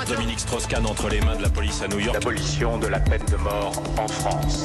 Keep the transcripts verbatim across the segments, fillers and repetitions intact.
Dominique Strauss-Kahn entre les mains de la police à New York. L'abolition de la peine de mort en France.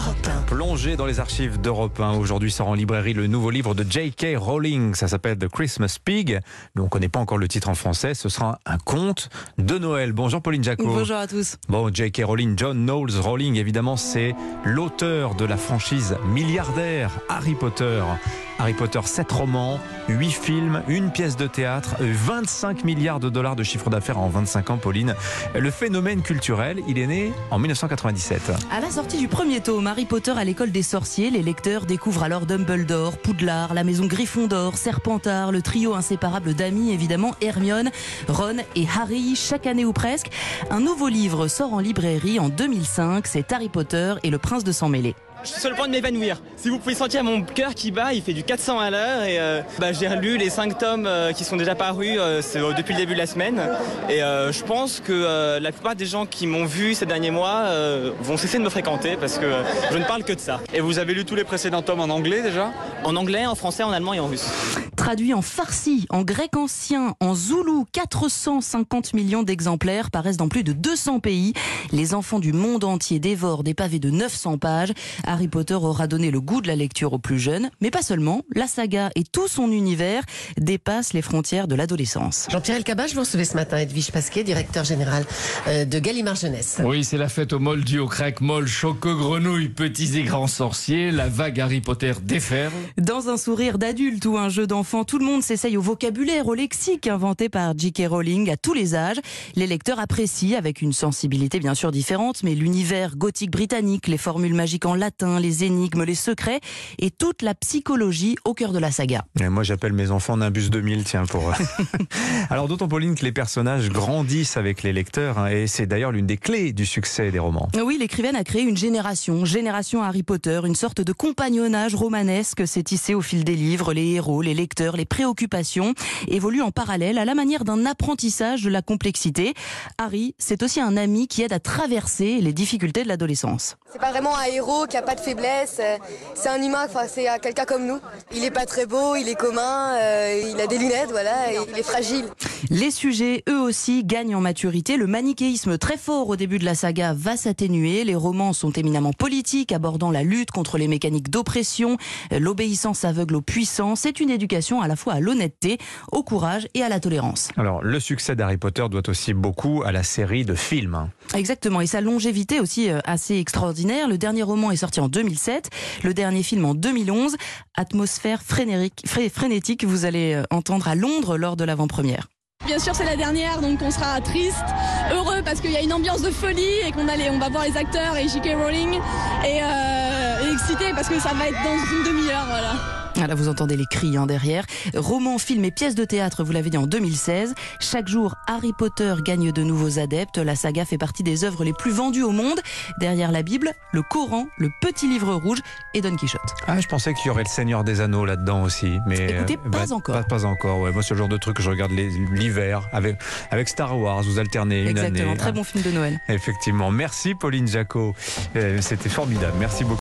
Plongé dans les archives d'Europe un, aujourd'hui sort en librairie le nouveau livre de J K Rowling. Ça s'appelle The Christmas Pig. Nous, on ne connaît pas encore le titre en français. Ce sera un conte de Noël. Bonjour Pauline Jacot. Bonjour à tous. Bon, J K Rowling, John Knowles Rowling, évidemment, c'est l'auteur de la franchise milliardaire Harry Potter. Harry Potter, sept romans, huit films, une pièce de théâtre, vingt-cinq milliards de dollars de chiffre d'affaires en vingt-cinq ans, Pauline. Le phénomène culturel, il est né en mille neuf cent quatre-vingt-dix-sept. À la sortie du premier tome, Harry Potter à l'école des sorciers, les lecteurs découvrent alors Dumbledore, Poudlard, la maison Gryffondor, Serpentard, le trio inséparable d'amis, évidemment, Hermione, Ron et Harry, chaque année ou presque. Un nouveau livre sort en librairie en deux mille cinq, c'est Harry Potter et le prince de sang mêlé. Je suis sur le point de m'évanouir. Si vous pouvez sentir mon cœur qui bat, il fait du quatre cents à l'heure et euh, bah, j'ai lu les cinq tomes euh, qui sont déjà parus euh, c'est, euh, depuis le début de la semaine et euh, je pense que euh, la plupart des gens qui m'ont vu ces derniers mois euh, vont cesser de me fréquenter parce que euh, je ne parle que de ça. Et vous avez lu tous les précédents tomes en anglais déjà ? En anglais, en français, en allemand et en russe. Traduit en farsi, en grec ancien, en zoulou, quatre cent cinquante millions d'exemplaires paraissent dans plus de deux cents pays. Les enfants du monde entier dévorent des pavés de neuf cents pages. Harry Potter aura donné le goût de la lecture aux plus jeunes, mais pas seulement. La saga et tout son univers dépassent les frontières de l'adolescence. Jean-Pierre Elkabbach, vous recevez ce matin Edwige Pasquet, directeur général de Gallimard Jeunesse. Oui, c'est la fête aux moldus, aux craques molles, choco grenouilles, petits et grands sorciers. La vague Harry Potter déferle. Dans un sourire d'adulte ou un jeu d'enfant, tout le monde s'essaye au vocabulaire, au lexique inventé par J K Rowling à tous les âges. Les lecteurs apprécient, avec une sensibilité bien sûr différente, mais l'univers gothique britannique, les formules magiques en latin, les énigmes, les secrets et toute la psychologie au cœur de la saga. Et moi j'appelle mes enfants Nimbus deux mille, tiens pour... Alors d'autant Pauline que les personnages grandissent avec les lecteurs hein, et c'est d'ailleurs l'une des clés du succès des romans. Oui, l'écrivaine a créé une génération, génération Harry Potter, une sorte de compagnonnage romanesque s'est tissé au fil des livres, les héros, les lecteurs, les préoccupations évoluent en parallèle à la manière d'un apprentissage de la complexité. Harry, c'est aussi un ami qui aide à traverser les difficultés de l'adolescence. C'est pas vraiment un héros qui a pas de faiblesse, c'est un humain, enfin c'est quelqu'un comme nous. Il est pas très beau, il est commun, euh, il a des lunettes, voilà, et il est fragile. Les sujets, eux aussi, gagnent en maturité. Le manichéisme très fort au début de la saga va s'atténuer. Les romans sont éminemment politiques, abordant la lutte contre les mécaniques d'oppression, l'obéissance aveugle aux puissants. C'est une éducation à la fois à l'honnêteté, au courage et à la tolérance. Alors, le succès d'Harry Potter doit aussi beaucoup à la série de films. Exactement, et sa longévité aussi assez extraordinaire. Le dernier roman est sorti en deux mille sept, le dernier film en deux mille onze. Atmosphère frénétique, frénétique, vous allez entendre à Londres lors de l'avant-première. Bien sûr, c'est la dernière, donc on sera triste, heureux parce qu'il y a une ambiance de folie et qu'on allait, on va voir les acteurs et J K Rowling et, euh, et excité parce que ça va être dans une demi-heure, voilà. Là, vous entendez les cris hein, derrière. Romans, films et pièces de théâtre, vous l'avez dit en deux mille seize. Chaque jour, Harry Potter gagne de nouveaux adeptes. La saga fait partie des œuvres les plus vendues au monde. Derrière la Bible, le Coran, le Petit Livre Rouge et Don Quichotte. Ah, je pensais qu'il y aurait le Seigneur des Anneaux là-dedans aussi. Mais écoutez, euh, pas bah, encore. Pas, pas encore, ouais. Moi, c'est le genre de truc que je regarde l'hiver avec, avec Star Wars. Vous alternez une année. Exactement, très bon film de Noël. Effectivement. Merci Pauline Jacot. Euh, C'était formidable. Merci beaucoup.